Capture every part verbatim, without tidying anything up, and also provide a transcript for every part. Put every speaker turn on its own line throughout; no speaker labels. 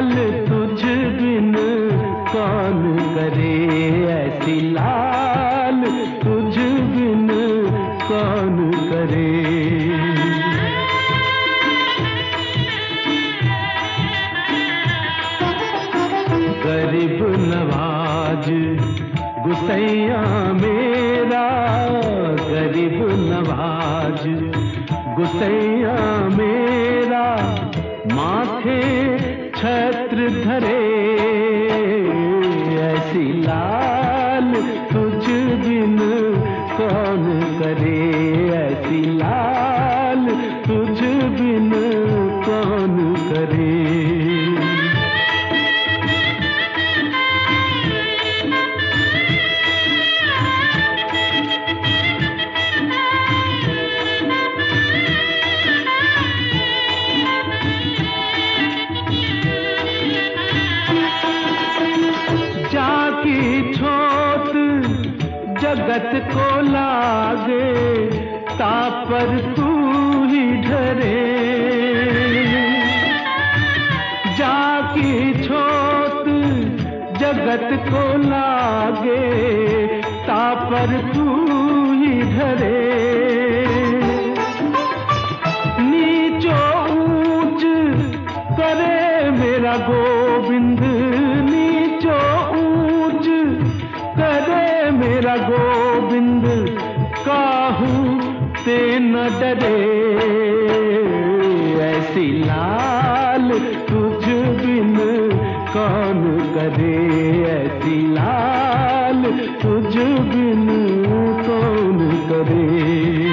लाल तुझ बिन कौन करे, ऐसी लाल तुझ बिन कौन करे। गरीब नवाज गुसैया मेरा, गरीब नवाज गुसैया मेरा, माथे छत्र धरे, ऐसी लाल तुझ बिन कौन करे, ऐसी लाल तुझ बिन कौन करे। जाकी छोट जगत को लागे, तापर तू ही ढरे, जाकी छोट जगत को लागे, तापर तू ही ढरे। नीचो ऊंच करे मेरा गोविंद, नीचो ऊंच करे मेरा गोविंद, काहू ते न डरे, ऐसी लाल तुझ बिन कौन करे, ऐसी लाल तुझ बिन कौन करे।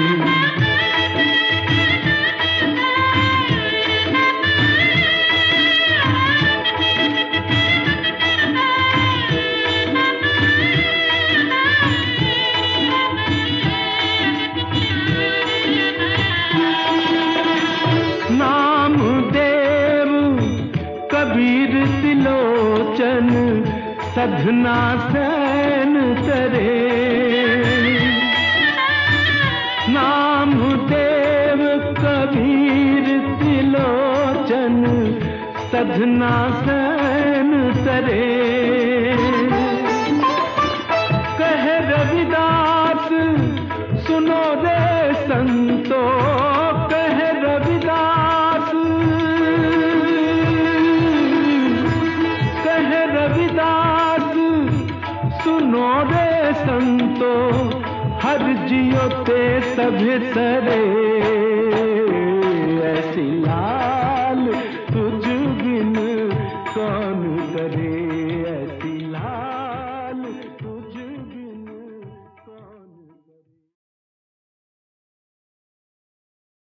नामदेव कबीर तिलोचन सधना सैन करे, नामदेव कबीर तिलोचन सधना सैन करे। कह रविदास सुनो रे संतो, कह रविदास, कह रविदास सुनो रे संतो, हर जियो ते सभे सरे, ऐसी